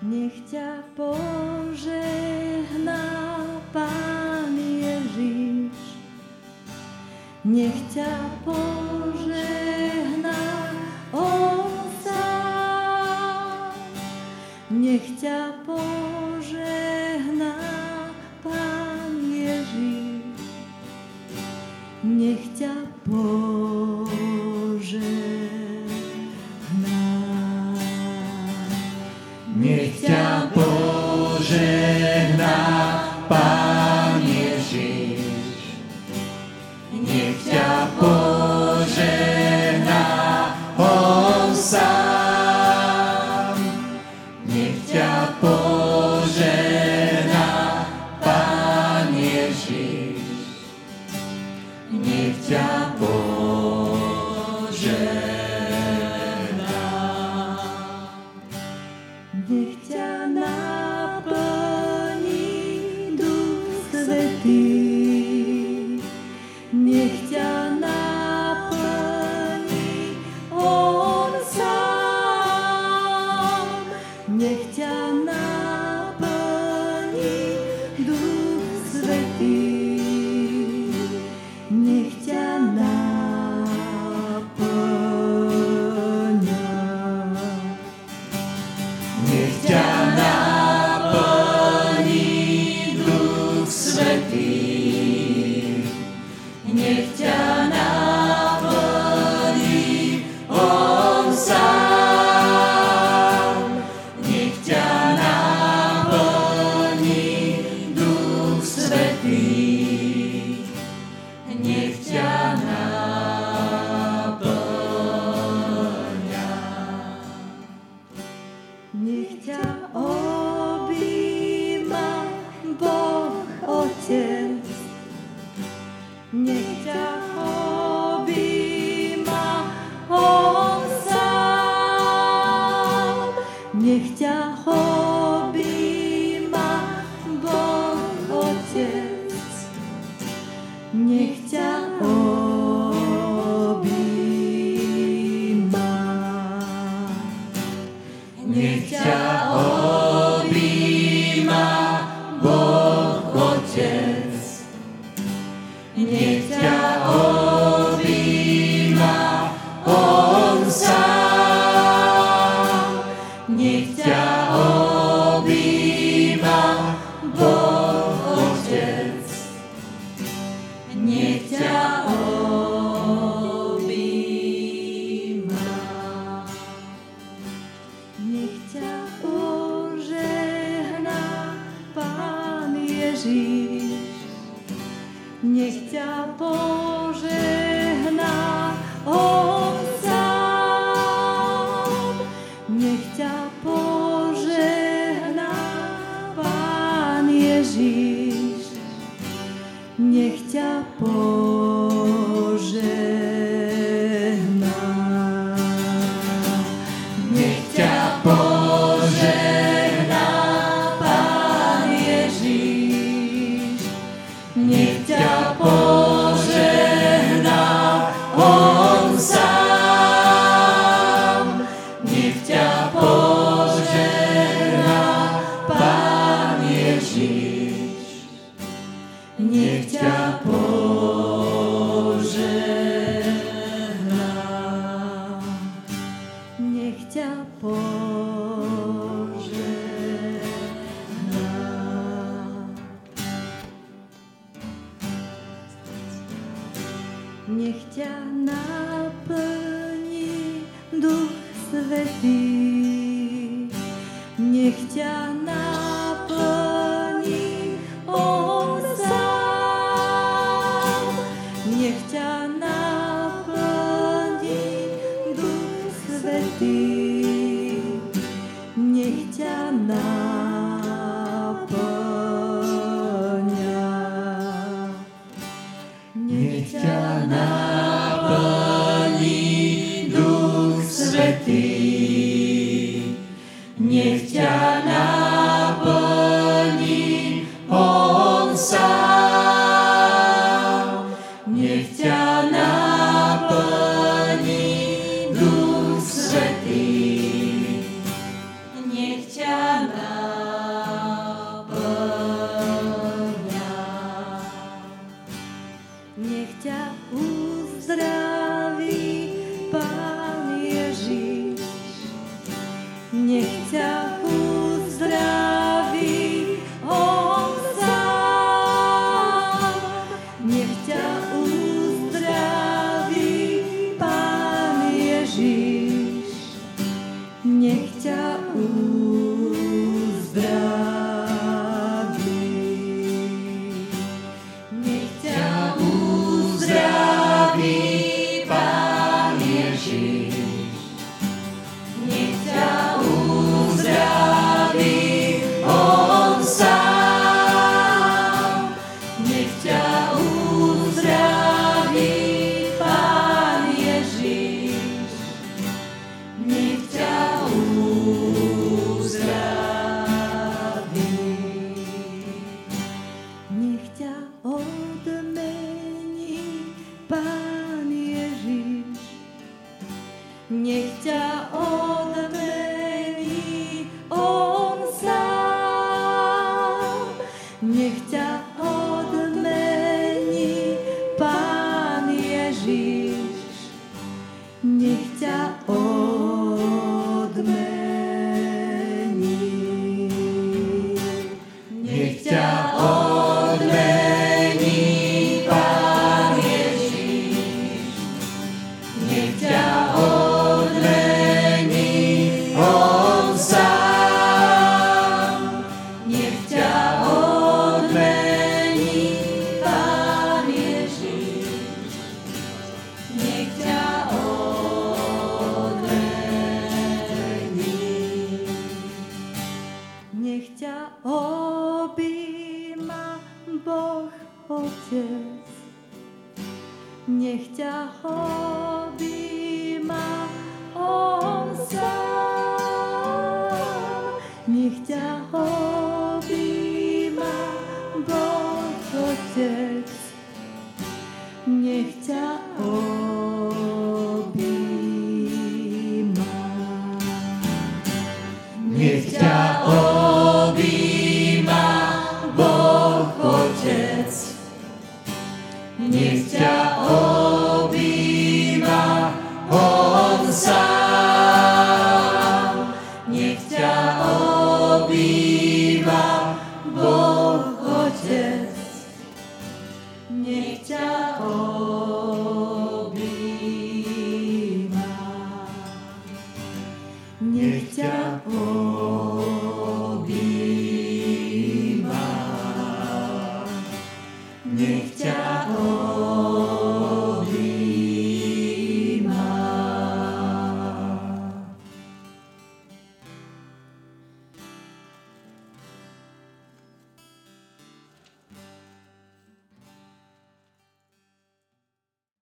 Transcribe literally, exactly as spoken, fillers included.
Nech ťa požehná Pán Ježiš, nech ťa požehná On sám, nech ťa požehná Pán Ježiš, nech ťa požehná. Nech ťa požehná Pán Ježiš, nech ťa požehná On sám, nech ťa požehná Pán Ježiš, nech ťa požehná. Nech ťa naplní Duch Svätý, nech ťa naplní On sám, nech ťa naplní Duch Svätý, nech ťa naplňa. Nech ťa naplní Duch Svätý, nech ťa naplní On sám, nech ťa naplní Duch Svätý, nech ťa naplňa. Nech ťa objíma Boh Otec, nech ťa objíma On sám, nech ťa objíma Boh Otec, nech ťa objíma. Nech ťa objíma Boh Otec, nech ťa objíma On sám, nech ťa objíma Boh Otec, nech ťa objíma. Nech ťa požehná Pán Ježiš, nech ťa požehná On sám, nech ťa požehná Pán Ježiš, nech ťa požehná. Nech ťa požehná Pán Ježiš, nech ťa požehná On sám, nech ťa požehná Pán Ježiš, nech ťa požehná. Nech ťa požehná. Nech ťa naplní Duch Svätý, nech ťa naplní On sám, nech ťa naplní Duch Svätý, nech ťa naplňa. Nech ťa naplní Duch Svätý, nech ťa naplní On sám, nech ťa naplní Duch Svätý, nech ťa naplní uzdraví Pán Ježiš. Nech ťa uzdraví On sám. Nech ťa uzdraví Pán Ježiš. Nech ťa uzdraví. Nech ťa uzdraví Pán Ježiš. Nech ťa uzdraví On sám. Nech ťa uzdraví Pán Ježiš. Nech ťa uzdraví. Nech ťa odmení Pán Ježiš. Nech ťa odmení On sám. Nech ťa odmení Pán Ježiš. Nech ťa odmení. Nech ťa odmení Pán Ježiš. Nech ťa odmení On sám. Nech ťa odmení Pán Ježiš. Nech ťa odmení. Nech ťa objíma Boh Otec. Nech ťa objíma On sám. Nech ťa objíma Boh Otec. Nech ťa objíma. Nech ťa objíma Boh Otec. Nech ťa objíma On sám. Nech ťa objíma Boh Otec. Nech ťa